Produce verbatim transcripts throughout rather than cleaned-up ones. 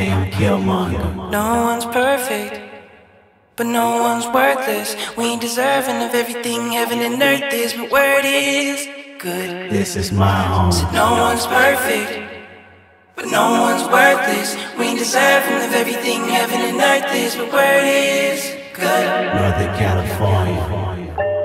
I am Killmonger. No one's perfect, but no one's worthless. We ain't deserving of everything heaven and earth is, but word is good. This is my home. So no one's perfect, but no one's worthless. We ain't deserving of everything heaven and earth is, but word is good. Northern California.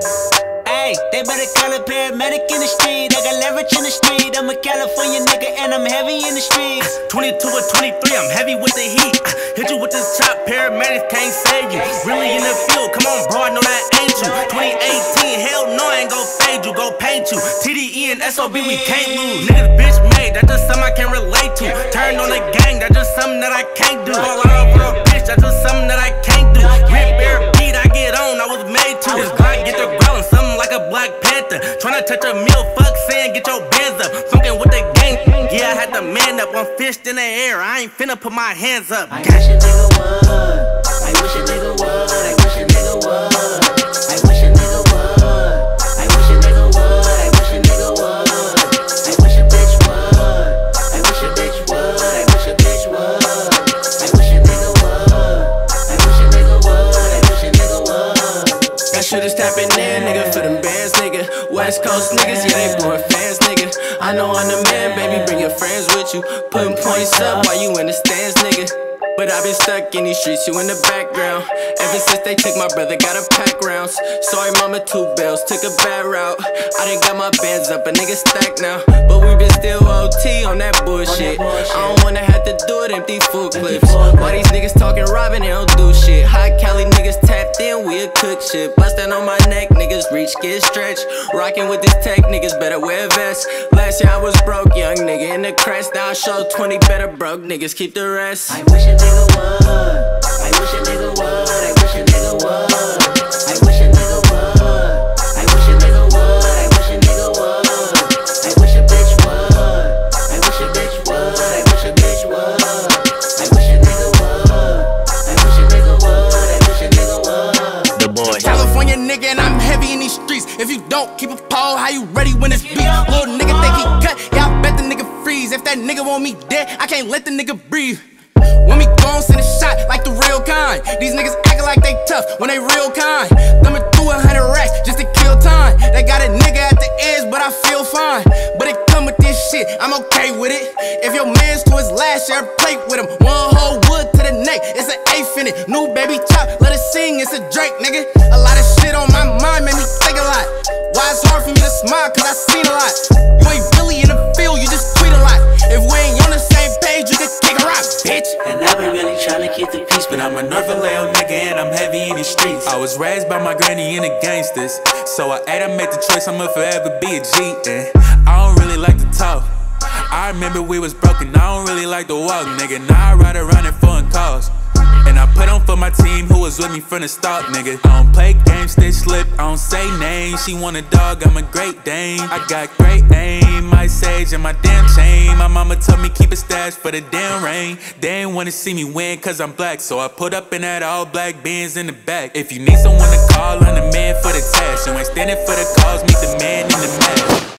Hey, they better call a paramedic in the street. I got leverage in the street. I'm a California nigga and I'm heavy in the streets. twenty-two or twenty-three, I'm heavy with the heat. Hit you with this chop, paramedics can't save you. Really in the field, come on bro, I know that ain't you. twenty eighteen, hell no, I ain't gon' fade you, go paint you. T D E and S O B, we can't lose. Niggas bitch made, that's just something I can relate to. Turn on the gang, that's just something that I can't do. Fall out over a bitch, that's just something that I can't do. Rip air beat, I get on, I was made to. This Glock get the growling, something like a Black Panther. Tryna touch a meal, fuck saying get your bands up. Funkin' with the gang, yeah, I had to man up. I'm fished in the air, I ain't finna put my hands up. I wish a nigga would. I wish a nigga would. I wish a nigga would. I wish a nigga would. I wish a nigga would. I wish a nigga would. I wish a bitch would. I wish a bitch would. I wish a bitch would. I wish a nigga would. I wish a nigga would. I wish a nigga would. Got shooters tapping in, nigga, for them bands, nigga. West Coast niggas, yeah, they blowin' fans, nigga. I know I'm the man, baby, bring your friends with you. Putting points up while you in the stands, nigga. But I've been stuck in these streets, you in the background. Ever since they took my brother, got a pack rounds. Sorry mama, two bills, took a bad route. I done got my bands up, a nigga stacked now. But we been still O T on that bullshit. I don't wanna have to do it, empty full clips. Why these niggas talking robbing, they don't do shit. Hot Cali niggas tapped in, we a cook shit. Bustin' on my neck, niggas reach, get stretched. Rockin' with this tech, niggas better wear vests. Last year I was broke, young nigga in the crest. Now I show twenty better broke niggas, keep the rest. I wish a nigga would. I wish a nigga would. I wish a nigga would. I wish a nigga would. I wish a nigga would. I wish a nigga would. I wish a bitch would. I wish a bitch would. I wish a bitch would. I wish a nigga would. I wish a nigga would. I wish a nigga would. The boy. California nigga and I'm heavy in these streets. If you don't keep a pole, how you ready when it's beat? Little nigga think he cut, yeah, I bet the nigga freeze. If that nigga want me dead, I can't let the nigga breathe. When we gon' send a shot like the real kind. These niggas actin' like they tough when they real kind. Thumbing through a hundred racks just to kill time. They got a nigga at the edge, but I feel fine. But it come with this shit, I'm okay with it. If your man's to his last, share a plate with him. One whole wood to the neck, it's an eighth in it. New baby chop, let it sing, it's a Drake, nigga. A lot of shit on my mind made me think a lot. Why it's hard for me to smile, cause I seen a lot. You ain't really in the field, you just tweet a lot. If we ain't on the same page, you can kick a rock, bitch. And I been really tryna keep the peace, But I'm a North Vallejo nigga and I'm heavy in the streets. I was raised by my granny and the gangsters, so I had to make the choice, I'ma forever be a G. And I don't really like to talk. I remember we was broken, I don't really like to walk, nigga. Now I ride around in foreign cars. And I put on for my team who was with me from the start, nigga. I don't play games, stay slip, I don't say names. She want a dog, I'm a Great Dane. I got great aim, my sage and my damn chain. My mama told me keep a stash for the damn rain. They ain't wanna see me win cause I'm black, so I put up in that all black Benz in the back. If you need someone to call, I'm the man for the task. You ain't standing for the cause, meet the man in the mask.